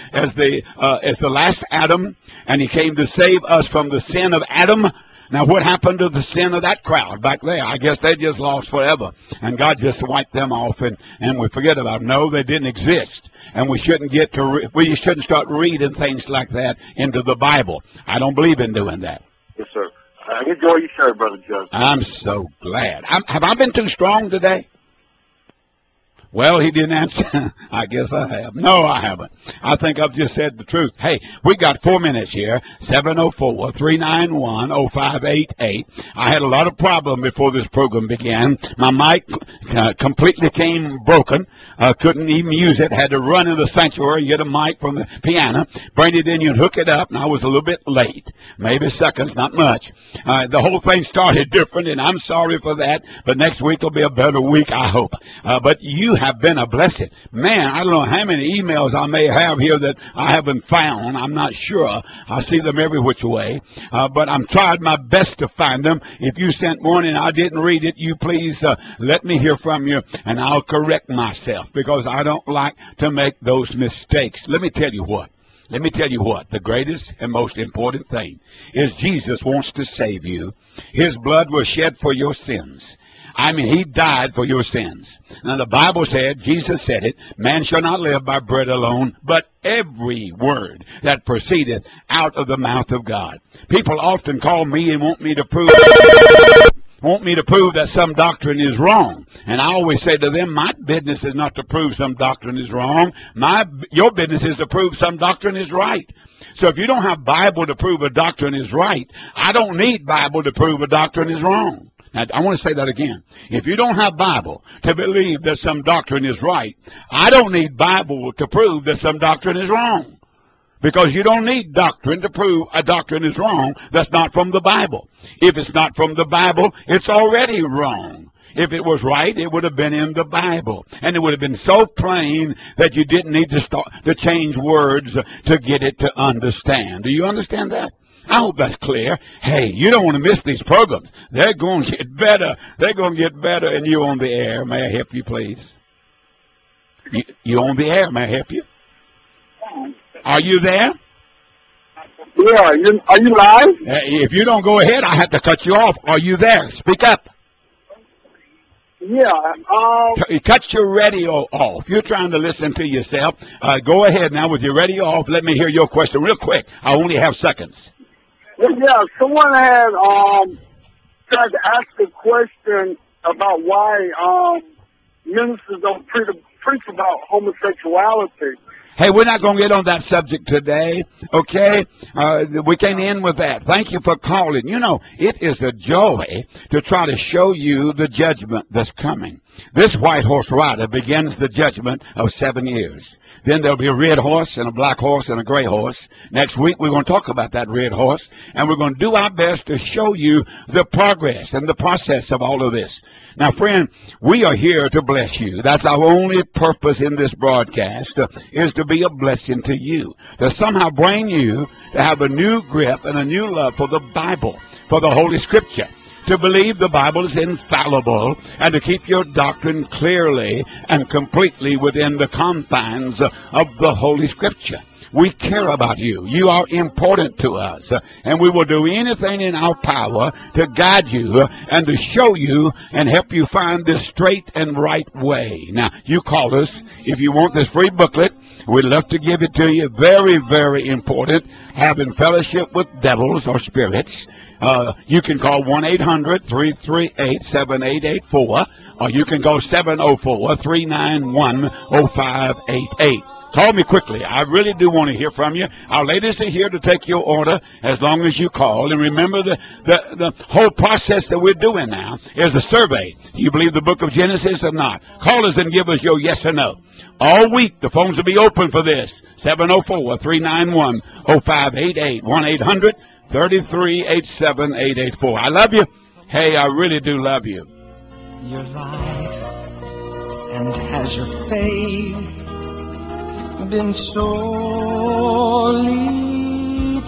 last Adam, and he came to save us from the sin of Adam. Now, what happened to the sin of that crowd back there? I guess they just lost forever, and God just wiped them off, and we forget about them. No, they didn't exist, and we shouldn't we shouldn't start reading things like that into the Bible. I don't believe in doing that. Yes, sir. I enjoy your show, Brother Joe. I'm so glad. Have I been too strong today? Well, he didn't answer. I guess I have. No, I haven't. I think I've just said the truth. Hey, we got 4 minutes here. 704-391-0588. I had a lot of problem before this program began. My mic completely came broken. Couldn't even use it. Had to run in the sanctuary and get a mic from the piano, bring it in and hook it up, and I was a little bit late. Maybe seconds, not much. The whole thing started different, and I'm sorry for that, but next week will be a better week, I hope. But you have been a blessing. Man, I don't know how many emails I may have here that I haven't found. I'm not sure. I see them every which way. But I'm trying my best to find them. If you sent one and I didn't read it, you please let me hear from you, and I'll correct myself, because I don't like to make those mistakes. Let me tell you what. The greatest and most important thing is Jesus wants to save you. His blood was shed for your sins. I mean, he died for your sins. Now, the Bible said, Jesus said it, man shall not live by bread alone, but every word that proceedeth out of the mouth of God. People often call me and want me to prove that some doctrine is wrong. And I always say to them, my business is not to prove some doctrine is wrong. Your business is to prove some doctrine is right. So if you don't have Bible to prove a doctrine is right, I don't need Bible to prove a doctrine is wrong. Now, I want to say that again. If you don't have Bible to believe that some doctrine is right, I don't need Bible to prove that some doctrine is wrong. Because you don't need doctrine to prove a doctrine is wrong that's not from the Bible. If it's not from the Bible, it's already wrong. If it was right, it would have been in the Bible. And it would have been so plain that you didn't need to change words to get it to understand. Do you understand that? I hope that's clear. Hey, you don't want to miss these programs. They're going to get better. They're going to get better, and you're on the air. May I help you, please? You on the air. May I help you? Are you there? Yeah, are you live? If you don't go ahead, I have to cut you off. Are you there? Speak up. Yeah. Cut your radio off. You're trying to listen to yourself. Go ahead now with your radio off. Let me hear your question real quick. I only have seconds. Yeah, someone had tried to ask a question about why ministers don't preach about homosexuality. Hey, we're not going to get on that subject today, okay? We can't end with that. Thank you for calling. You know, it is a joy to try to show you the judgment that's coming. This white horse rider begins the judgment of 7 years. Then there'll be a red horse and a black horse and a gray horse. Next week, we're going to talk about that red horse, and we're going to do our best to show you the progress and the process of all of this. Now, friend, we are here to bless you. That's our only purpose in this broadcast, is to be a blessing to you, to somehow bring you to have a new grip and a new love for the Bible, for the Holy Scripture, to believe the Bible is infallible, and to keep your doctrine clearly and completely within the confines of the Holy Scripture. We care about you. You are important to us, and we will do anything in our power to guide you and to show you and help you find this straight and right way. Now, you call us if you want this free booklet. We'd love to give it to you. Very, very important. Having fellowship with devils or spirits. You can call 1-800-338-7884, or you can go 704-391-0588. Call me quickly. I really do want to hear from you. Our ladies are here to take your order as long as you call. And remember, the whole process that we're doing now is a survey. Do you believe the book of Genesis or not? Call us and give us your yes or no. All week, the phones will be open for this. 704-391-0588. 1-800-3387-884. I love you. Hey, I really do love you. Your life, and has your faith been sorely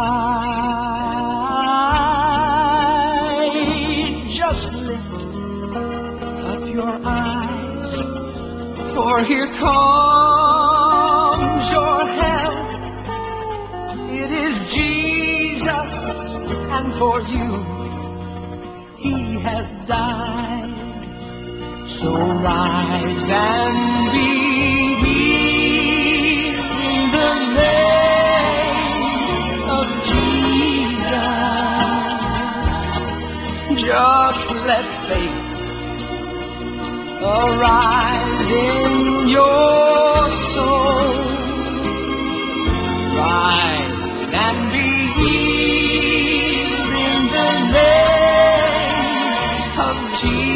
tried? Just lift up your eyes, for here comes your help. It is Jesus, and for you He has died. So rise and be healed in the name of Jesus. Just let faith arise in your soul. Rise and be healed in the name of Jesus.